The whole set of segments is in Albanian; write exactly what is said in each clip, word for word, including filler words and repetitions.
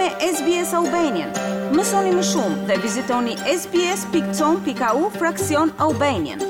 me S B S Albanian. Mësoni më shumë dhe vizitoni sbs.com.au fraksion Albanian.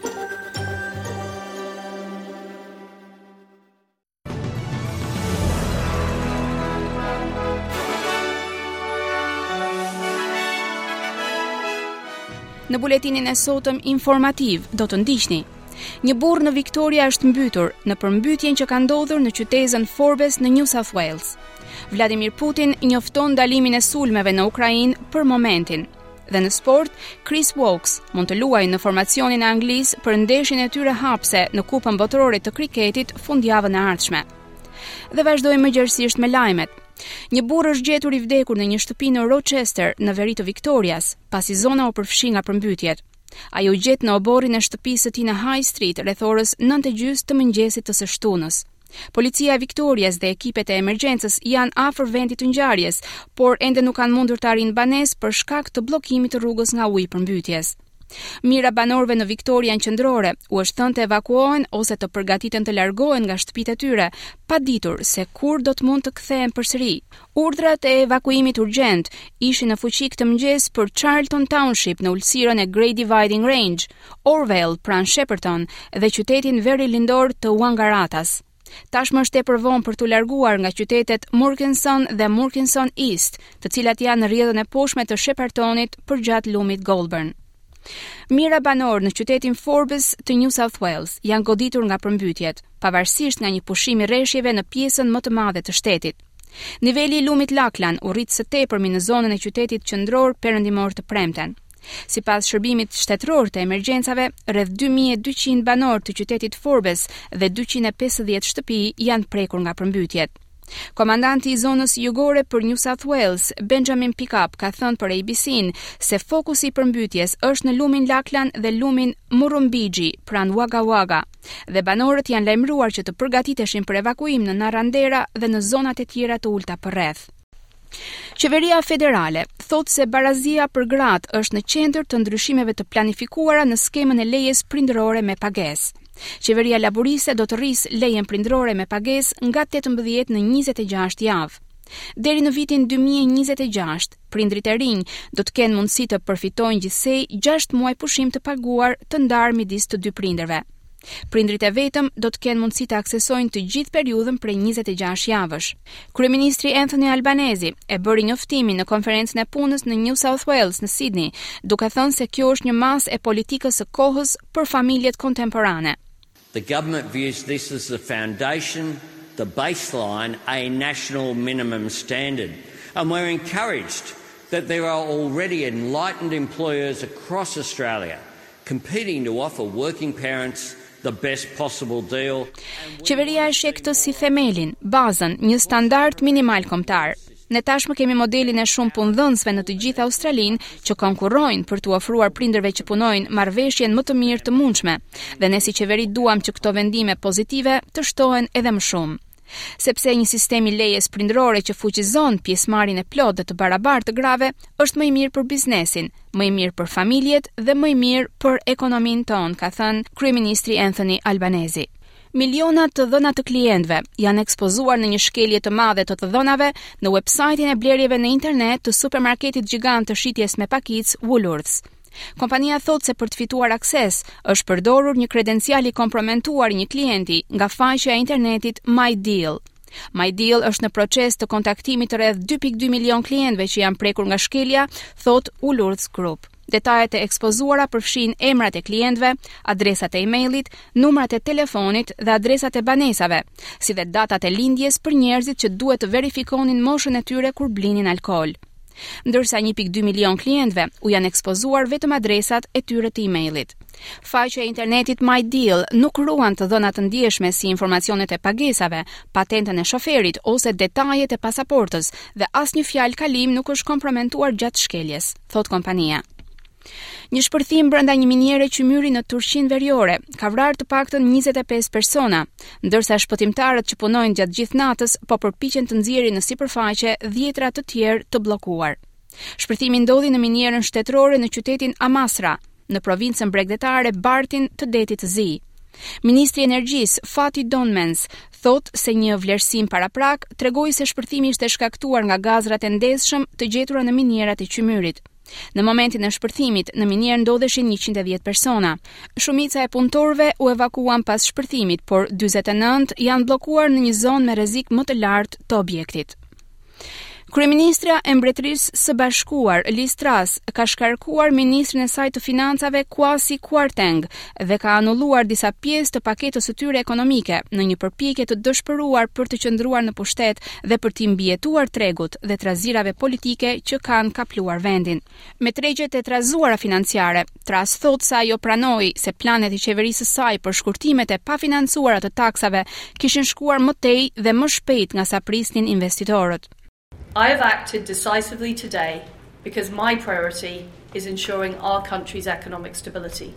Në buletinin e sotëm informativ do të ndiqni: një burr në Victoria është mbytur në përmbytjen që ka ndodhur në qytetin Forbes në New South Wales. Vladimir Putin njofton ndalimin e sulmeve në Ukrainë për momentin. Dhe në sport, Chris Woakes mund të luajë në formacionin e Anglisë për ndeshjen e tyre hapse në Kupën Botërore të Kriketit fundjavën e ardhshme. Dhe vazhdojmë mëngjesisht me lajmet. Një burr është gjetur i vdekur në një shtëpi në Rochester, në veri të Victorias, pasi zona u përfshi nga përmbytjet. Ai u gjet në oborrin e shtëpisë së tij në High Street rreth orës nëntë e gjys të mëngjesit të së shtunës. Policia e Victorias dhe ekipet e emergjencës janë afër vendit të ngjarjes, por ende nuk kanë mundur të arrijnë banesë për shkak të bllokimit të rrugës nga uji i përmbytjes. Mira banorëve në Viktorian qendrore u është thënë të evakuohen ose të përgatiten të largohen nga shtëpitë e tyre, pa ditur se kur do të mund të kthehen përsëri. Urdhrat e evakuimit urgjent ishin në fuqi këtë mëngjes për Charlton Township në ulësirën e Great Dividing Range, Orville pranë Shepperton dhe qytetin veri lindor të Wangaratas. Tashmë është tepër vonë për t'u larguar nga qytetet Murchison dhe Murchison East, të cilat janë në rrjedhën e poshtme të Sheppertonit përgjatë lumit Goulburn. Mira banor në qytetin Forbes të New South Wales janë goditur nga përmbytjet, pavarësisht nga një pushim i rreshjeve në pjesën më të madhe të shtetit. Niveli i lumit Lachlan u rrit së tepërmi në zonën e qytetit qendror perëndimor të premten. Sipas shërbimit shtetëror të emergjencave, rreth dy mijë e dyqind banor të qytetit Forbes dhe dyqind e pesëdhjetë shtëpi janë prekur nga përmbytjet. Komandanti i zonës jugore për New South Wales, Benjamin Pickup, ka thënë për A B C-n se fokusi i përmbytjes është në lumin Lachlan dhe lumin Murrumbidgee pranë Wagga Wagga, dhe banorët janë lajmëruar që të përgatiteshin për evakuim në Narrandera dhe në zonat e tjera të ulta përreth. Qeveria federale thotë se barazia për gratë është në qendër të ndryshimeve të planifikuara në skemën e lejes prindërore me pagesë. Qeveria laboriste do të rrisë lejen prindërore me pagesë nga tetëmbëdhjetë në njëzet e gjashtë javë. Deri në vitin dy mijë e njëzet e gjashtë, prindrit e rinj do të kenë mundësi të përfitojnë gjithsej gjashtë muaj pushim të paguar të ndarë midis të dy prindërve. Prindrit e vetëm do të kenë mundësi të aksesojnë të gjithë periudhën prej njëzet e gjashtë javësh. Kryeministri Anthony Albanese e bëri njoftimin në konferencën e punës në New South Wales në Sydney, duke thënë se kjo është një masë e politikës së kohës për familjet kontemporane. The government views this as the foundation, the baseline, a national minimum standard. And we're encouraged that there are already enlightened employers across Australia competing to offer working parents the best possible deal. Qeveria e sheh këtë si themelin, bazën, një standard minimal kombëtar. Ne tashmë kemi modelin e shumë punëdhënësve në të gjithë Australinë që konkurrojnë për t'u ofruar prindërve që punojnë marrëveshjen më të mirë të mundshme, dhe ne si qeveri duam që këto vendime pozitive të shtohen edhe më shumë. Sepse një sistem i lejes prindërore që fuqizon pjesëmarrjen e plotë dhe të barabartë të grave është më i mirë për biznesin, më i mirë për familjet dhe më i mirë për ekonominë tonë, ka thënë kryeministri Anthony Albanese. Miliona të dhëna të klientëve janë ekspozuar në një shkelje të madhe të të dhënave në websajtin e blerjeve në internet të supermarketit gjigant të shitjes me pakicë Woolworths. Kompania thotë se për të fituar akses është përdorur një kredencial i komprometuar i një klienti nga faqja e internetit MyDeal. MyDeal është në proces të kontaktimit të rreth dy pikë dy milion klientëve që janë prekur nga shkelja, thot Woolworths Group. Detajet e ekspozuara përfshin emrat e klientëve, adresat e emailit, numrat e telefonit dhe adresat e banesave, si dhe datat e lindjes për njerëzit që duhet të verifikonin moshën e tyre kur blinin alkool. Ndërsa një pikë dy milion klientëve u janë ekspozuar vetëm adresat e tyre të emailit. Faqja e internetit MyDeal nuk ruan të dhëna të ndjeshme si informacionet e pagesave, patentën e shoferit ose detajet e pasaportës dhe asnjë fjalë kalim nuk është komprometuar gjatë shkeljes, thot kompania. Një shpërthim brenda një miniere qymyri në Turqinë Veriore ka vrarë të paktën njëzet e pesë persona, ndërsa shpëtimtarët që punojnë gjatë gjithë natës po përpiqen të nxjerrin në sipërfaqe dhjetra të tjerë të bllokuar. Shpërthimi ndodhi në minierën shtetërore në qytetin Amasra, në provincën bregdetare Bartin të detit të Zi. Ministri i Energjisë Fatih Donmans Thot se një vlerësim paraprak tregoi se shpërthimi ishte shkaktuar nga gazrat e ndezshëm të gjetura në minierat e Qymyrit. Në momentin e shpërthimit, në minier ndodheshin njëqind e dhjetë persona. Shumica e punëtorëve u evakuan pas shpërthimit, por dyzet e nëntë janë bllokuar në një zonë me rrezik më të lartë të objektit. Kryeministra e Mbretërisë së Bashkuar, Liz Truss, ka shkarkuar ministrin e saj të financave Kwasi Kwarteng dhe ka anulluar disa pjesë të paketës së tyre ekonomike në një përpjekje të dëshpëruar për të qëndruar në pushtet dhe për t'i mbijetuar tregut dhe trazirave politike që kanë kapluar vendin. Me tregjet e trazuara financiare, Truss thot se ajo pranoi se planet e qeverisë së saj për shkurtimet e pafinancuara të taksave kishin shkuar më tej dhe më shpejt nga sa prisnin investitorët. I have acted decisively today because my priority is ensuring our country's economic stability.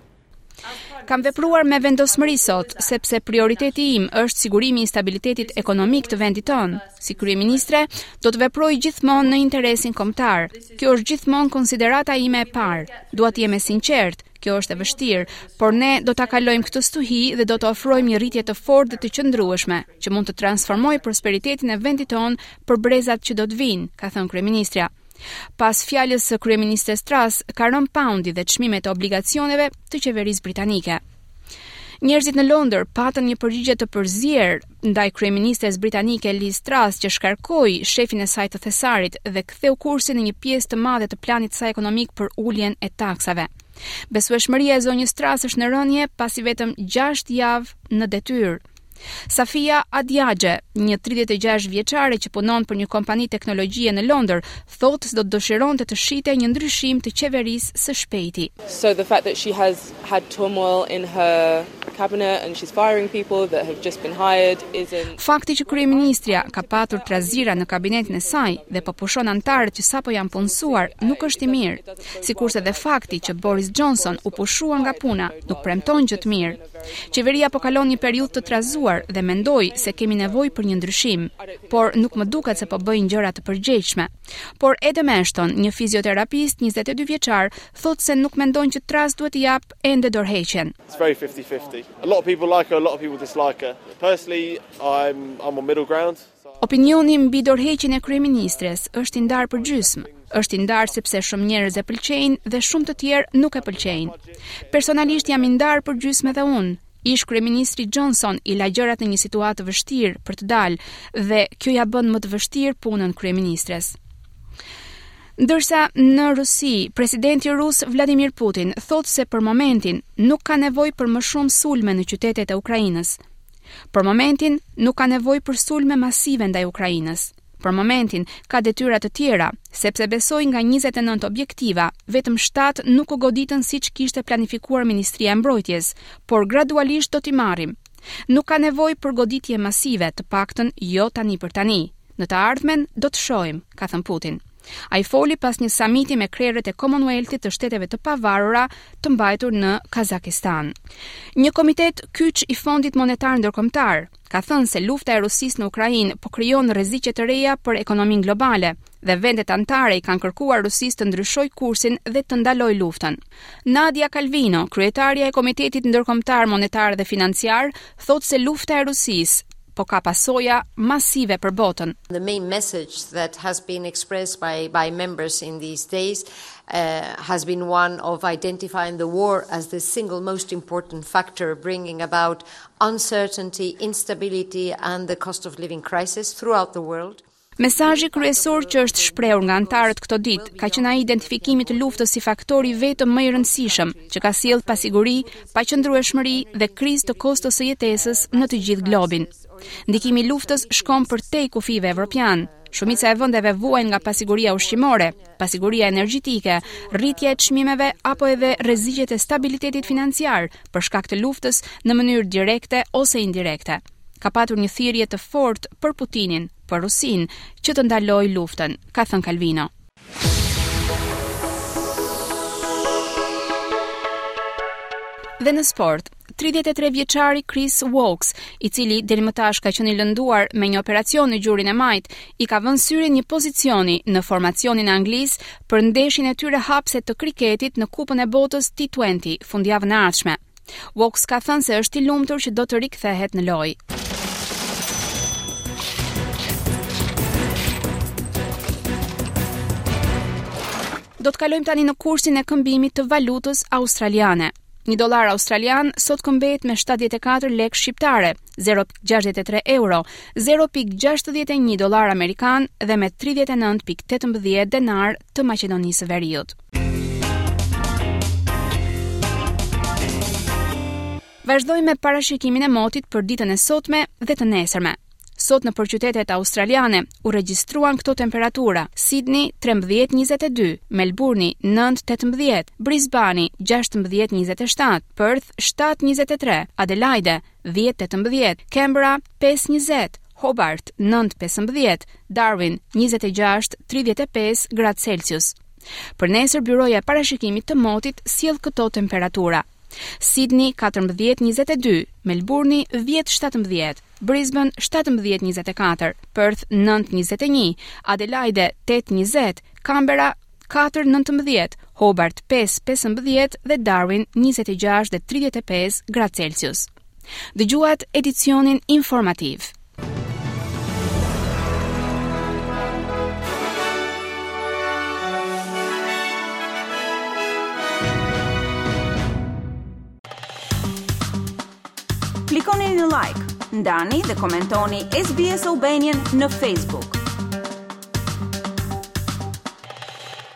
Kam vepruar me vendosmëri sot, sepse prioriteti im është sigurimi i stabilitetit ekonomik të vendit tonë. Si kryeministre, do të veproj gjithmonë në interesin kombëtar. Kjo është gjithmonë konsiderata ime e parë. Dua të jem e sinqert, kjo është e vështirë, por ne do ta kalojmë këtë stuhi dhe do të ofrojmë një rritje të fortë dhe të qëndrueshme, që mund të transformojë prosperitetin e vendit tonë për brezat që do të vinë, ka thënë kryeministra. Pas fjalës së kryeministres Truss, ka rënë paundi dhe çmimet e obligacioneve të qeverisë britanike. Njerëzit në Londër patën një përgjigje të përzier ndaj kryeministres britanike Liz Truss, që shkarkoi shefin e saj të thesarit dhe ktheu kursin në një pjesë të madhe të planit të saj ekonomik për uljen e taksave. Besueshmëria e zonjës Truss është në rënje pasi vetëm gjashtë javë në detyrë. Safia Adiagje, një tridhjetë e gjashtë vjeçare që punon për një kompani teknologjie në Londër, thotë se do të dëshironte të shitej një ndryshim të qeverisë së shpejti. So the fact that she has had turmoil in her cabinet and she's firing people that have just been hired isn't... Fakti që kryeministria ka patur trazira në kabinetin e saj dhe po pushon antarët që sapo janë punësuar nuk është i mirë. Sikurse dhe fakti që Boris Johnson u pushua nga puna nuk premton gjë të mirë. Qeveria po kalon një periudhë të trazuar dhe mendoj se kemi nevojë për një ndryshim, por nuk më duket se po bëjnë gjëra të përgjegjshme. Por Adam Ashton, një fizioterapist njëzet e dy vjeçar, thotë se nuk mendon që Truss duhet t'i jap ende dorëheqjen. It's very fifty fifty. A lot of people like her, a lot of people dislike her. Personally, I'm I'm on middle ground. Opinioni mbi dorëheqjen e kryeministres është i ndarë për gjysmë. Është i ndarë sepse shumë njerëz e pëlqejnë dhe shumë të tjerë nuk e pëlqejnë. Personalisht jam i ndarë për gjysmë edhe unë. Ish kryeministri Johnson i la gjërat në një situatë të vështirë për të dalë dhe kjo ja bën më të vështirë punën kryeministres. Ndërsa në Rusi, presidenti rus Vladimir Putin thotë se për momentin nuk ka nevojë për më shumë sulme në qytetet e Ukrainës. Për momentin nuk ka nevojë për sulme masive ndaj Ukrainës. Për momentin ka detyra të tjera, sepse besoi nga njëzet e nëntë objektiva, vetëm shtatë nuk u goditën siç kishte planifikuar Ministria e Mbrojtjes, por gradualisht do t'i marrim. Nuk ka nevojë për goditje masive, të paktën jo tani për tani. Në të ardhmen do të shohim, ka thënë Putin. Ai foli pas një samiti me krerët e Commonwealthit të shteteve të pavarura të mbajtur në Kazakistan. Një komitet kyç i Fondit Monetar Ndërkombëtar ka thënë se lufta e Rusisë në Ukrainë po krijon rreziqe të reja për ekonominë globale dhe vendet anëtare i kanë kërkuar Rusisë të ndryshojë kursin dhe të ndalojë luftën. Nadia Calvino, kryetaria e Komitetit Ndërkombëtar Monetar dhe Financiar, thotë se lufta e Rusisë po ka pasoja masive për botën. The main message that has been expressed by by members in these days uh, has been one of identifying the war as the single most important factor bringing about uncertainty, instability and the cost of living crisis throughout the world. Mesazhi kryesor që është shprehur nga anëtarët këto ditë ka qenë ai identifikimi të luftës si faktori vetëm më i rëndësishëm që ka sjellë pasiguri, paqëndrueshmëri dhe krizë të kostos së jetesës në të gjithë globin. Ndikimi i luftës shkon përtej kufive evropian. Shumica e vendeve vuajnë nga pasiguria ushqimore, pasiguria energjetike, rritja e çmimeve apo edhe rreziqet e stabilitetit financiar për shkak të luftës në mënyrë direkte ose indirekte. Ka patur një thirrje të fortë për Putinin, për Rusin, që të ndalojë luftën, ka thënë Calvino. Dhe në sport, tridhjetë e tre vjeçari Chris Wokes, i cili deri më tash ka qenë i lënduar me një operacion në gjurin e majt, i ka vënë syrin një pozicioni në formacionin anglis për ndeshjen e tyre hapse të kriketit në Kupën e Botës T dvadesет fundjavën e ardhshme. Wokes ka thënë se është i lumtur që do të rikthehet në lojë. Do të kalojmë tani në kursin e këmbimit të valutës australiane. Një dollar australian sot këmbet me shtatëdhjetë e katër lekë shqiptare, zero pikë gjashtëdhjetë e tre euro, zero pikë gjashtëdhjetë e një dollar amerikan dhe me tridhjetë e nëntë pikë tetëmbëdhjetë denar të Maqedonisë së Veriut. Vazhdojmë me parashikimin e motit për ditën e sotme dhe të nesërme. Sot në përqytetet australiane u regjistruan këto temperatura: Sydney trembëdhjetë njëzet e dy, Melbourne nëntë tetëmbëdhjetë, Brisbane gjashtëmbëdhjetë njëzet e shtatë, Perth shtatë njëzet e tre, Adelaide dhjetë tetëmbëdhjetë, Canberra pesë njëzet, Hobart nëntë pesëmbëdhjetë, Darwin njëzet e gjashtë tridhjetë e pesë gradë Celsius. Për nesër byroja e parashikimit të motit sjell këto temperatura: Sydney katërmbëdhjetë njëzet e dy, Melbourne dhjetë shtatëmbëdhjetë, Brisbane shtatëmbëdhjetë njëzet e katër, Perth nëntë njëzet e një, Adelaide tetë njëzet, Canberra katër nëntëmbëdhjetë, Hobart pesë pesëmbëdhjetë dhe Darwin njëzet e gjashtë dhe tridhjetë e pesë gradë Celsius. Dëgjuat edicionin informativ. Klikoni në like, ndani dhe komentoni S B S Albanian në Facebook.